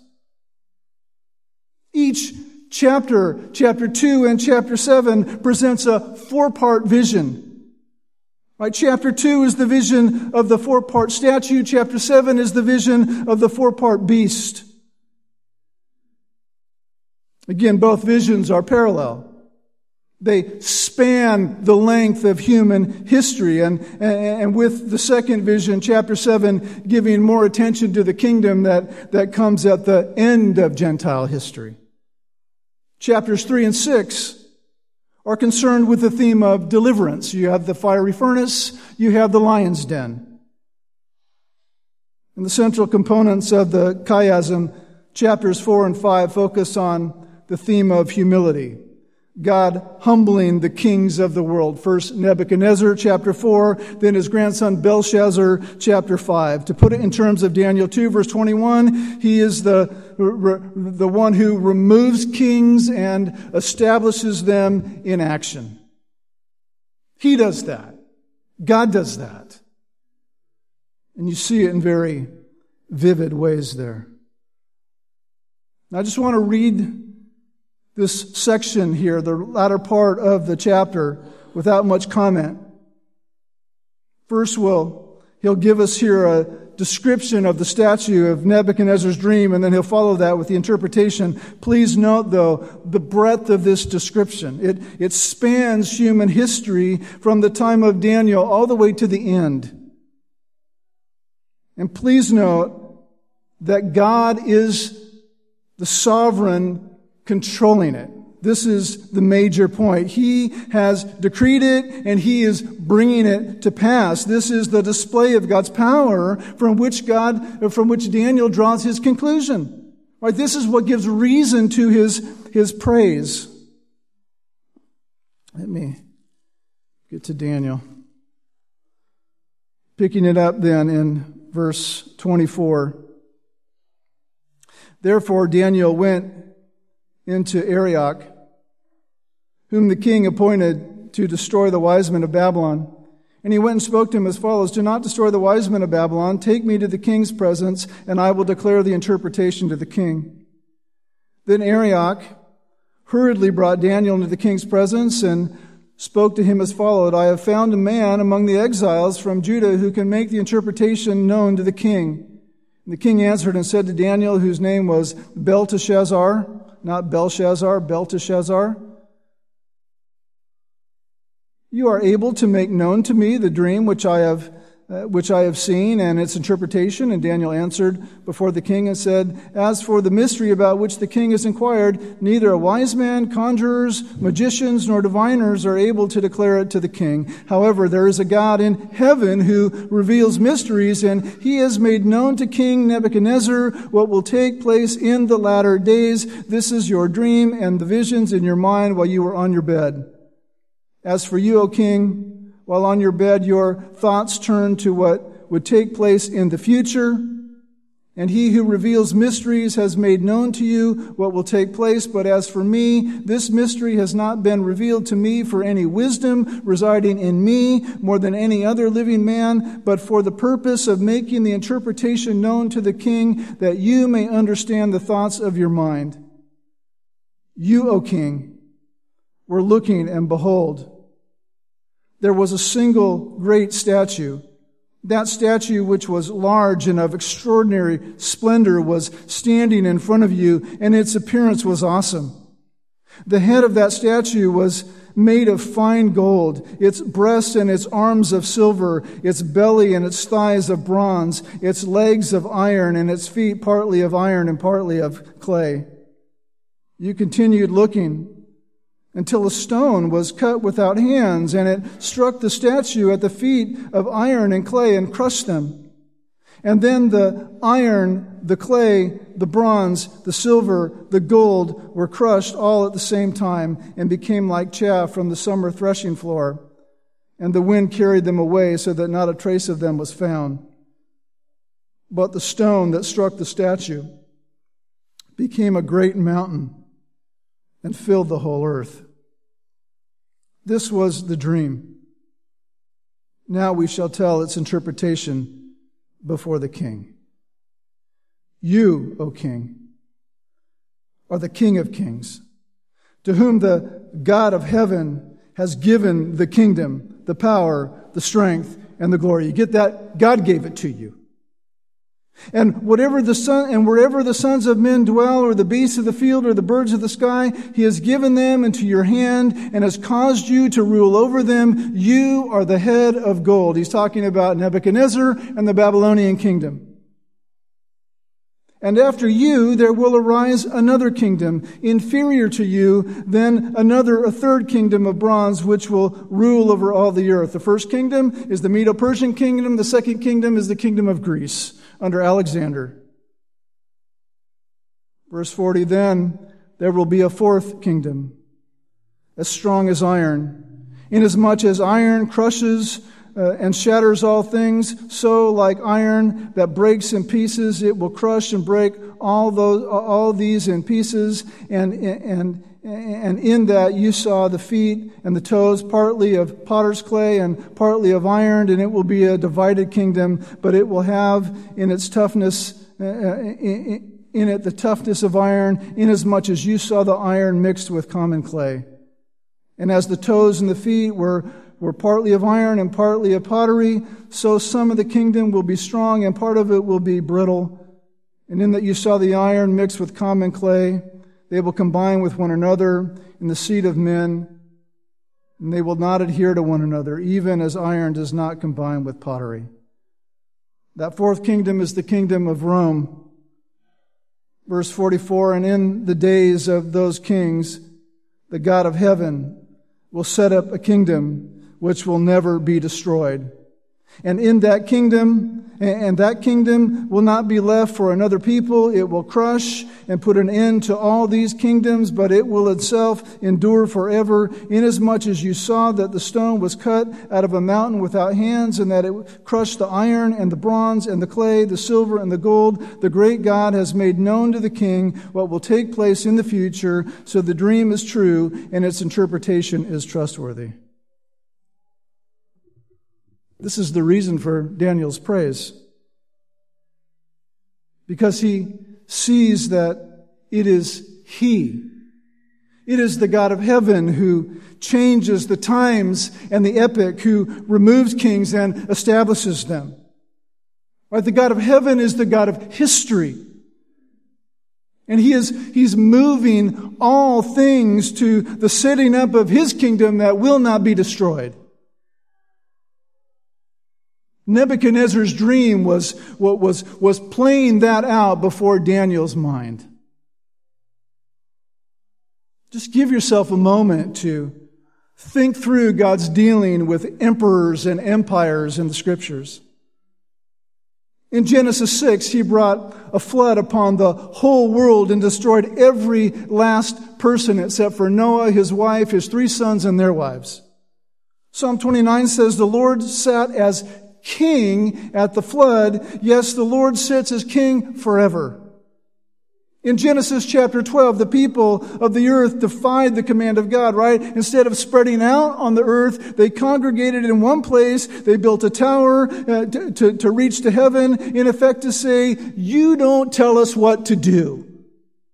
Each chapter 2 and chapter 7, presents a 4-part vision. Right, chapter 2 is the vision of the 4-part statue. Chapter 7 is the vision of the 4-part beast. Again, both visions are parallel. They span the length of human history. And with the second vision, chapter 7, giving more attention to the kingdom that comes at the end of Gentile history. Chapters 3 and 6 are concerned with the theme of deliverance. You have the fiery furnace, you have the lion's den. And the central components of the chiasm, chapters 4 and 5, focus on the theme of humility. God humbling the kings of the world. First Nebuchadnezzar, chapter 4, then his grandson Belshazzar, chapter 5. To put it in terms of Daniel 2, verse 21, he is the one who removes kings and establishes them in action. He does that. God does that. And you see it in very vivid ways there. Now, I just want to read this section here, the latter part of the chapter, without much comment. First, he'll give us here a description of the statue of Nebuchadnezzar's dream, and then he'll follow that with the interpretation. Please note, though, the breadth of this description. It spans human history from the time of Daniel all the way to the end. And please note that God is the sovereign controlling it. This is the major point. He has decreed it, and He is bringing it to pass. This is the display of God's power from which Daniel draws his conclusion. Right? This is what gives reason to his praise. Let me get to Daniel. Picking it up then in verse 24. Therefore Daniel went into Arioch, whom the king appointed to destroy the wise men of Babylon. And he went and spoke to him as follows: Do not destroy the wise men of Babylon. Take me to the king's presence, and I will declare the interpretation to the king. Then Arioch hurriedly brought Daniel into the king's presence and spoke to him as followed: I have found a man among the exiles from Judah who can make the interpretation known to the king. And the king answered and said to Daniel, whose name was Belteshazzar, not Belshazzar, Belteshazzar, you are able to make known to me the dream which I have seen and its interpretation. And Daniel answered before the king and said, As for the mystery about which the king has inquired, neither a wise man, conjurers, magicians, nor diviners are able to declare it to the king. However, there is a God in heaven who reveals mysteries, and He has made known to King Nebuchadnezzar what will take place in the latter days. This is your dream and the visions in your mind while you were on your bed. As for you, O king, while on your bed, your thoughts turn to what would take place in the future. And He who reveals mysteries has made known to you what will take place. But as for me, this mystery has not been revealed to me for any wisdom residing in me more than any other living man, but for the purpose of making the interpretation known to the king, that you may understand the thoughts of your mind. You, O king, were looking, and behold, there was a single great statue. That statue, which was large and of extraordinary splendor, was standing in front of you, and its appearance was awesome. The head of that statue was made of fine gold, its breasts and its arms of silver, its belly and its thighs of bronze, its legs of iron, and its feet partly of iron and partly of clay. You continued looking until a stone was cut without hands, and it struck the statue at the feet of iron and clay and crushed them. And then the iron, the clay, the bronze, the silver, the gold were crushed all at the same time and became like chaff from the summer threshing floor. And the wind carried them away so that not a trace of them was found. But the stone that struck the statue became a great mountain and filled the whole earth. This was the dream. Now we shall tell its interpretation before the king. You, O king, are the King of kings, to whom the God of heaven has given the kingdom, the power, the strength, and the glory. You get that? God gave it to you. And wherever the sons of men dwell, or the beasts of the field, or the birds of the sky, He has given them into your hand and has caused you to rule over them. You are the head of gold. He's talking about Nebuchadnezzar and the Babylonian kingdom. And after you, there will arise another kingdom, inferior to you, then a third kingdom of bronze, which will rule over all the earth. The first kingdom is the Medo-Persian kingdom. The second kingdom is the kingdom of Greece under Alexander. Verse 40, then there will be a fourth kingdom, as strong as iron. Inasmuch as iron crushes and shatters all things, so like iron that breaks in pieces, it will crush and break all these in pieces. And in that you saw the feet and the toes, partly of potter's clay and partly of iron, and it will be a divided kingdom, but it will have in its toughness, in it the toughness of iron, inasmuch as you saw the iron mixed with common clay. And as the toes and the feet were partly of iron and partly of pottery, so some of the kingdom will be strong and part of it will be brittle. And in that you saw the iron mixed with common clay, they will combine with one another in the seed of men, and they will not adhere to one another, even as iron does not combine with pottery. That fourth kingdom is the kingdom of Rome. Verse 44, and in the days of those kings, the God of heaven will set up a kingdom which will never be destroyed. And in that kingdom, will not be left for another people. It will crush and put an end to all these kingdoms, but it will itself endure forever, inasmuch as you saw that the stone was cut out of a mountain without hands, and that it crushed the iron and the bronze and the clay, the silver and the gold. The great God has made known to the king what will take place in the future, so the dream is true and its interpretation is trustworthy. This is the reason for Daniel's praise. Because he sees that it is He. It is the God of heaven who changes the times and the epoch, who removes kings and establishes them. Right? The God of heaven is the God of history. And He's moving all things to the setting up of His kingdom that will not be destroyed. Nebuchadnezzar's dream was playing that out before Daniel's mind. Just give yourself a moment to think through God's dealing with emperors and empires in the Scriptures. In Genesis 6, He brought a flood upon the whole world and destroyed every last person except for Noah, his wife, his 3 sons, and their wives. Psalm 29 says, the Lord sat as king at the flood. Yes, the Lord sits as king forever. In Genesis chapter 12, the people of the earth defied the command of God, right? Instead of spreading out on the earth, they congregated in one place. They built a tower to reach to heaven, in effect to say, you don't tell us what to do.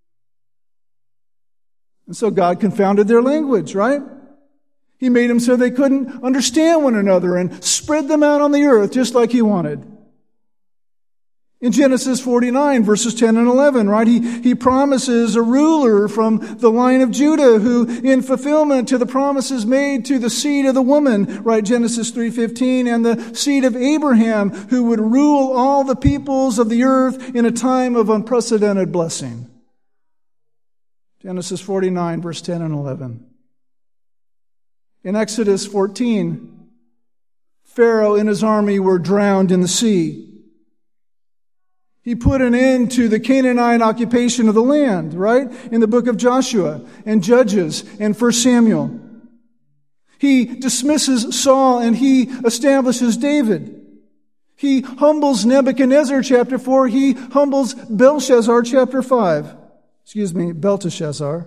And so God confounded their language, right? He made them so they couldn't understand one another and spread them out on the earth just like He wanted. In Genesis 49, verses 10 and 11, right, he promises a ruler from the line of Judah who, in fulfillment to the promises made to the seed of the woman, right, Genesis 3:15, and the seed of Abraham, who would rule all the peoples of the earth in a time of unprecedented blessing. Genesis 49, verse 10 and 11. In Exodus 14, Pharaoh and his army were drowned in the sea. He put an end to the Canaanite occupation of the land, right? In the book of Joshua and Judges and 1 Samuel. He dismisses Saul and he establishes David. He humbles Nebuchadnezzar, chapter 4. He humbles Belshazzar, chapter 5. Belshazzar.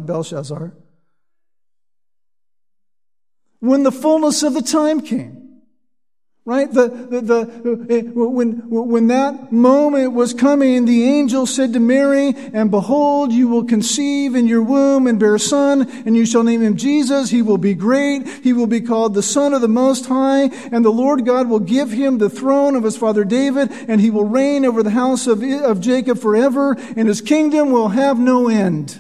When the fullness of the time came, right? When that moment was coming, the angel said to Mary, and behold, you will conceive in your womb and bear a son, and you shall name him Jesus. He will be great. He will be called the Son of the Most High, and the Lord God will give him the throne of his father David, and he will reign over the house of Jacob forever, and his kingdom will have no end.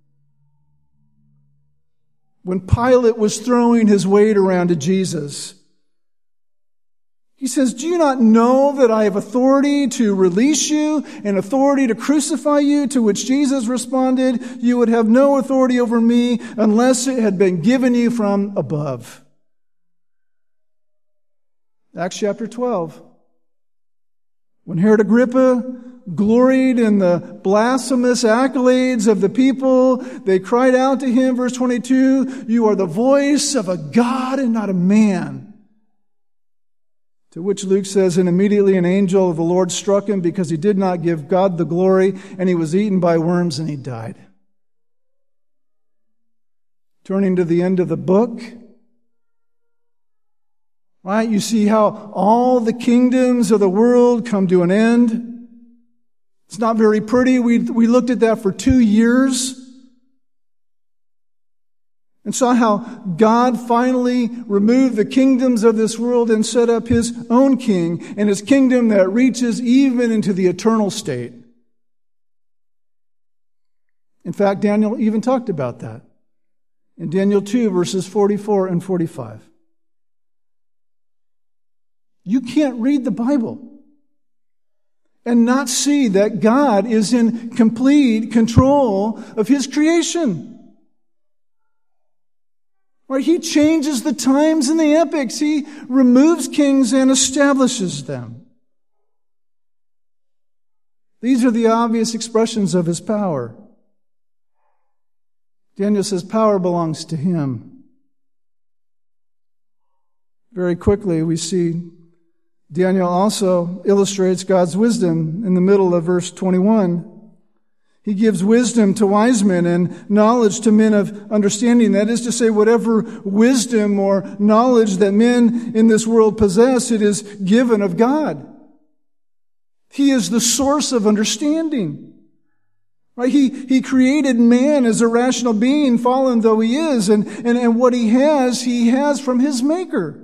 When Pilate was throwing his weight around to Jesus, he says, do you not know that I have authority to release you and authority to crucify you? To which Jesus responded, you would have no authority over me unless it had been given you from above. Acts chapter 12. When Herod Agrippa gloried in the blasphemous accolades of the people, they cried out to him, verse 22, you are the voice of a God and not a man. To which Luke says, and immediately an angel of the Lord struck him because he did not give God the glory, and he was eaten by worms and he died. Turning to the end of the book, right, you see how all the kingdoms of the world come to an end. It's not very pretty. We looked at that for 2 years. and saw how God finally removed the kingdoms of this world and set up his own king, and his kingdom that reaches even into the eternal state. In fact, Daniel even talked about that in Daniel 2, verses 44 and 45. You can't read the Bible and not see that God is in complete control of his creation. Right? He changes the times and the epochs. He removes kings and establishes them. These are the obvious expressions of his power. Daniel says power belongs to him. Very quickly, we see Daniel also illustrates God's wisdom in the middle of verse 21. He gives wisdom to wise men and knowledge to men of understanding. That is to say, whatever wisdom or knowledge that men in this world possess, it is given of God. He is the source of understanding. Right? He created man as a rational being, fallen though he is, and what he has from his Maker.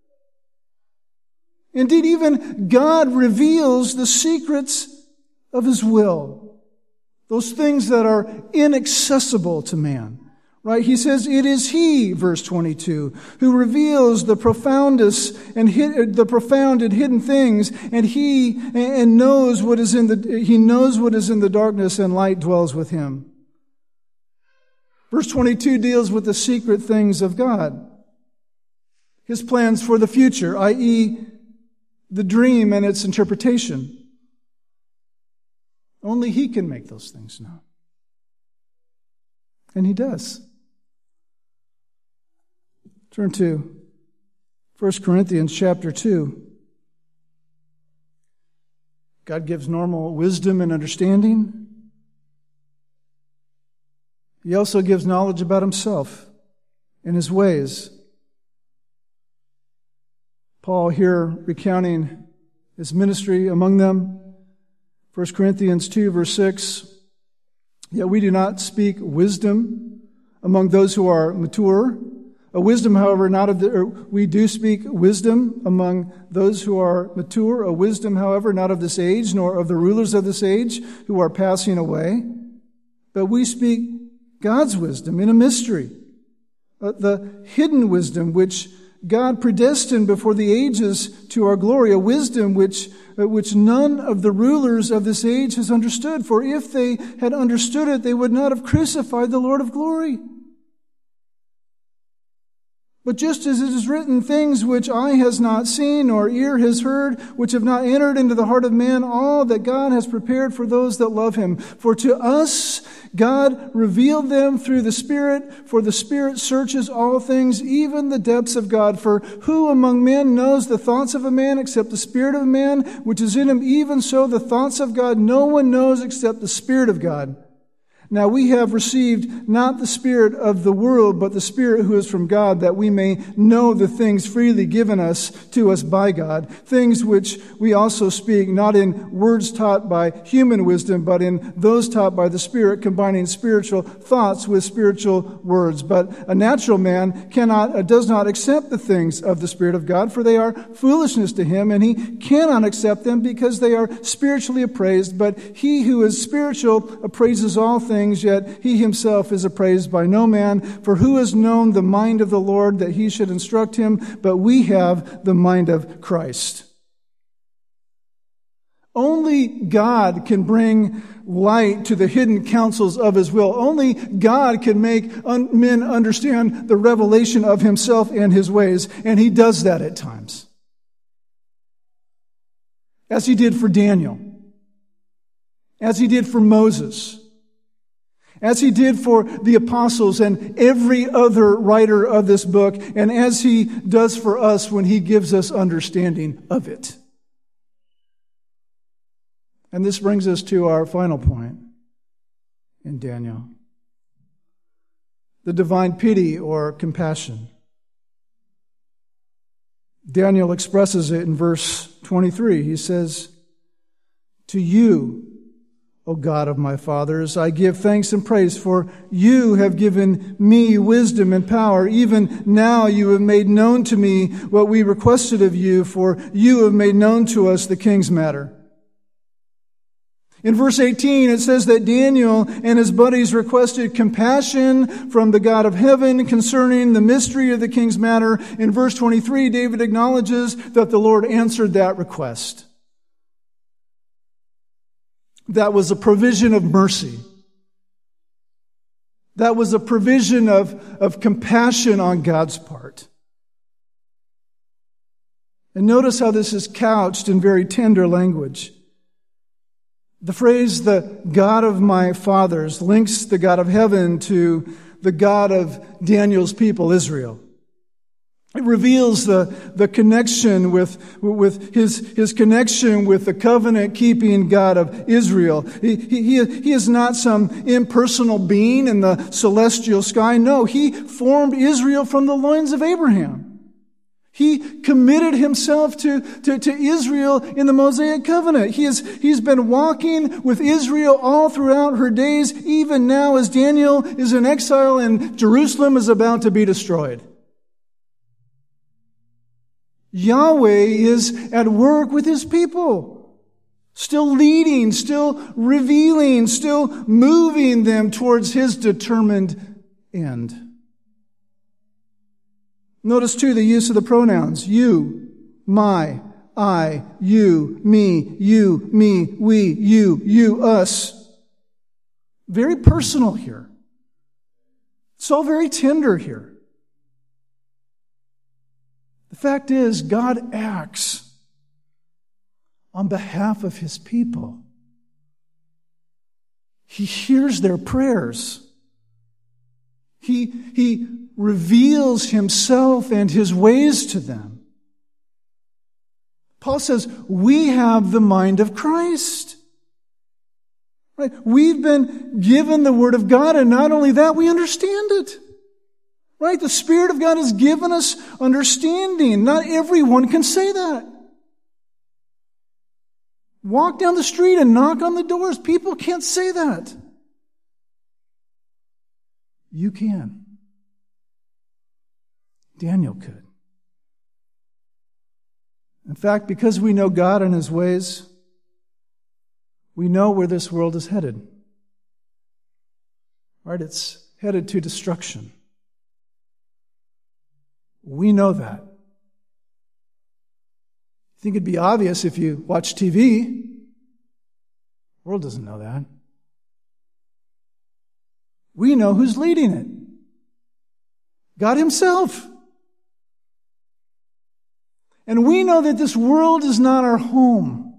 Indeed, even God reveals the secrets of his will. Those things that are inaccessible to man. Right? He says, it is he, verse 22, who reveals the profoundest and the profound and hidden things, and he knows what is in the darkness, and light dwells with him. Verse 22 deals with the secret things of God. His plans for the future, i.e., the dream and its interpretation. Only he can make those things known. And he does. Turn to 1 Corinthians chapter 2. God gives normal wisdom and understanding. He also gives knowledge about himself and his ways. Paul here recounting his ministry among them. 1 Corinthians 2, verse 6. Yet we do not speak wisdom among those who are mature. A wisdom, however, we do speak wisdom among those who are mature. A wisdom, however, not of this age, nor of the rulers of this age who are passing away. But we speak God's wisdom in a mystery. The hidden wisdom which God predestined before the ages to our glory, a wisdom which none of the rulers of this age has understood. For if they had understood it, they would not have crucified the Lord of glory. But just as it is written, things which eye has not seen, nor ear has heard, which have not entered into the heart of man, all that God has prepared for those that love him. For to us God revealed them through the Spirit, for the Spirit searches all things, even the depths of God. For who among men knows the thoughts of a man except the spirit of a man which is in him? Even so the thoughts of God no one knows except the Spirit of God. Now we have received not the spirit of the world, but the Spirit who is from God, that we may know the things freely given to us by God, things which we also speak, not in words taught by human wisdom, but in those taught by the Spirit, combining spiritual thoughts with spiritual words. But a natural man does not accept the things of the Spirit of God, for they are foolishness to him, and he cannot accept them because they are spiritually appraised. But he who is spiritual appraises all things, yet he himself is appraised by no man. For who has known the mind of the Lord that he should instruct him? But we have the mind of Christ. Only God can bring light to the hidden counsels of his will. Only God can make men understand the revelation of himself and his ways. And he does that at times. As he did for Daniel. As he did for Moses. As he did for the apostles and every other writer of this book, and as he does for us when he gives us understanding of it. And this brings us to our final point in Daniel. The divine pity or compassion. Daniel expresses it in verse 23. He says, "To you, O God of my fathers, I give thanks and praise, for you have given me wisdom and power. Even now you have made known to me what we requested of you, for you have made known to us the king's matter. In verse 18, it says that Daniel and his buddies requested compassion from the God of heaven concerning the mystery of the king's matter. In verse 23, David acknowledges that the Lord answered that request. That was a provision of mercy. That was a provision of compassion on God's part. And notice how this is couched in very tender language. The phrase, the God of my fathers, links the God of heaven to the God of Daniel's people, Israel. It reveals the connection with his connection with the covenant-keeping God of Israel. He is not some impersonal being in the celestial sky. No, he formed Israel from the loins of Abraham. He committed himself to Israel in the Mosaic covenant. He's been walking with Israel all throughout her days, even now as Daniel is in exile and Jerusalem is about to be destroyed. Yahweh is at work with his people, still leading, still revealing, still moving them towards his determined end. Notice too the use of the pronouns, you, my, I, you, me, we, you, us. Very personal here. It's all very tender here. The fact is, God acts on behalf of his people. He hears their prayers. He reveals himself and his ways to them. Paul says, we have the mind of Christ. Right? We've been given the Word of God, and not only that, we understand it. Right? The Spirit of God has given us understanding. Not everyone can say that. Walk down the street and knock on the doors. People can't say that. You can. Daniel could. In fact, because we know God and his ways, we know where this world is headed. Right? It's headed to destruction. We know that. You think it'd be obvious if you watch TV? The world doesn't know that. We know who's leading it. God himself. And we know that this world is not our home.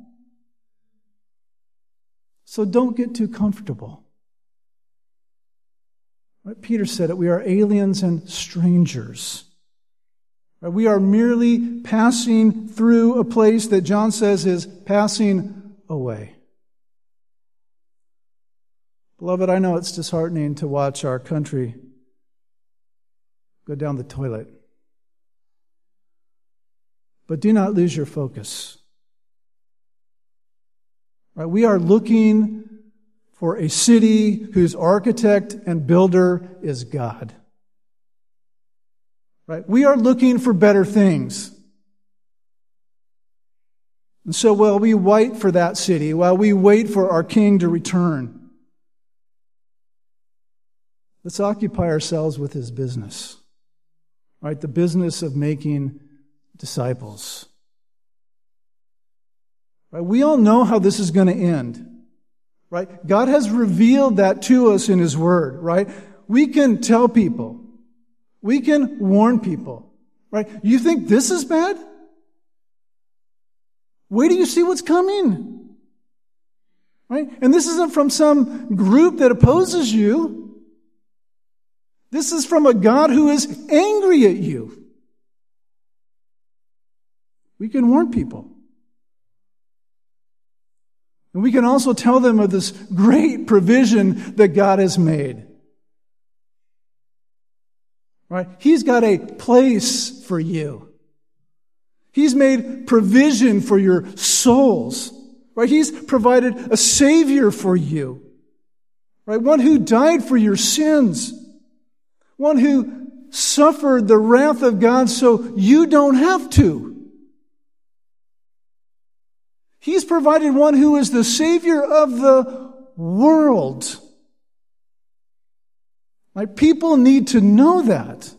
So don't get too comfortable. Right? Peter said it, we are aliens and strangers. Right? We are merely passing through a place that John says is passing away. Beloved, I know it's disheartening to watch our country go down the toilet. But do not lose your focus. Right? We are looking for a city whose architect and builder is God. Right? We are looking for better things. And so while we wait for that city, while we wait for our King to return, let's occupy ourselves with his business. Right? The business of making disciples. Right? We all know how this is going to end. Right? God has revealed that to us in his word. Right? We can tell people. We can warn people. Right? You think this is bad? Wait till you see what's coming. Right? And this isn't from some group that opposes you. This is from a God who is angry at you. We can warn people. And we can also tell them of this great provision that God has made. Right? He's got a place for you. He's made provision for your souls. Right? He's provided a Savior for you. Right? One who died for your sins. One who suffered the wrath of God so you don't have to. He's provided one who is the Savior of the world. Right? People need to know that.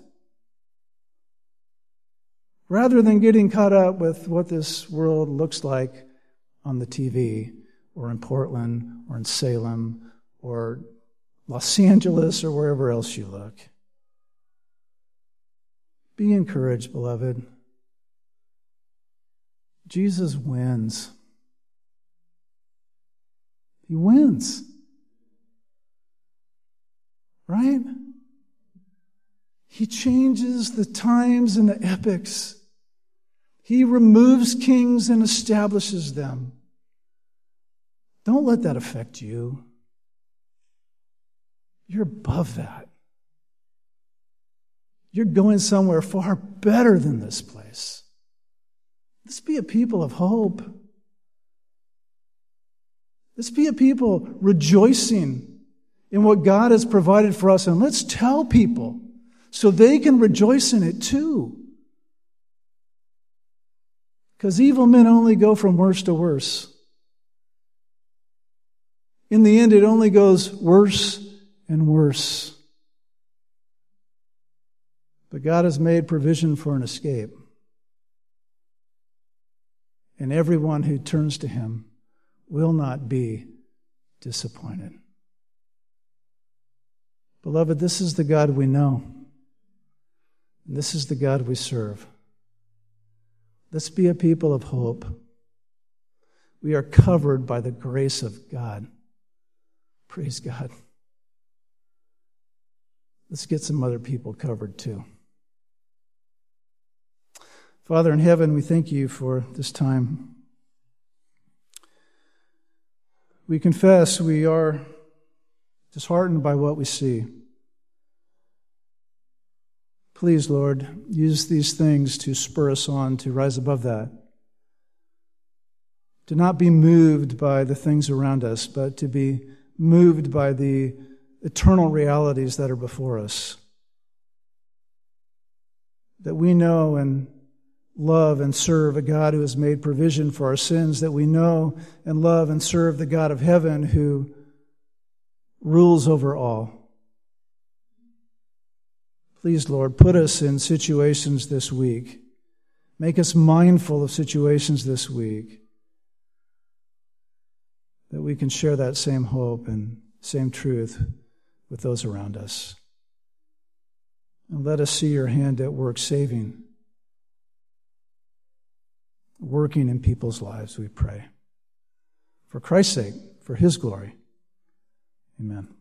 Rather than getting caught up with what this world looks like on the TV, or in Portland, or in Salem, or Los Angeles, or wherever else you look. Be encouraged, beloved. Jesus wins. He wins. Right? He changes the times and the epochs. He removes kings and establishes them. Don't let that affect you. You're above that. You're going somewhere far better than this place. Let's be a people of hope. Let's be a people rejoicing in what God has provided for us, and let's tell people so they can rejoice in it too. Because evil men only go from worse to worse. In the end, it only goes worse and worse. But God has made provision for an escape. And everyone who turns to Him will not be disappointed. Beloved, this is the God we know. And this is the God we serve. Let's be a people of hope. We are covered by the grace of God. Praise God. Let's get some other people covered too. Father in heaven, we thank you for this time. We confess we are disheartened by what we see. Please, Lord, use these things to spur us on to rise above that. To not be moved by the things around us, but to be moved by the eternal realities that are before us. That we know and love and serve a God who has made provision for our sins, that we know and love and serve the God of heaven who rules over all. Please, Lord, put us in situations this week. Make us mindful of situations this week that we can share that same hope and same truth with those around us. And let us see your hand at work saving, working in people's lives, we pray. For Christ's sake, for His glory. Amen.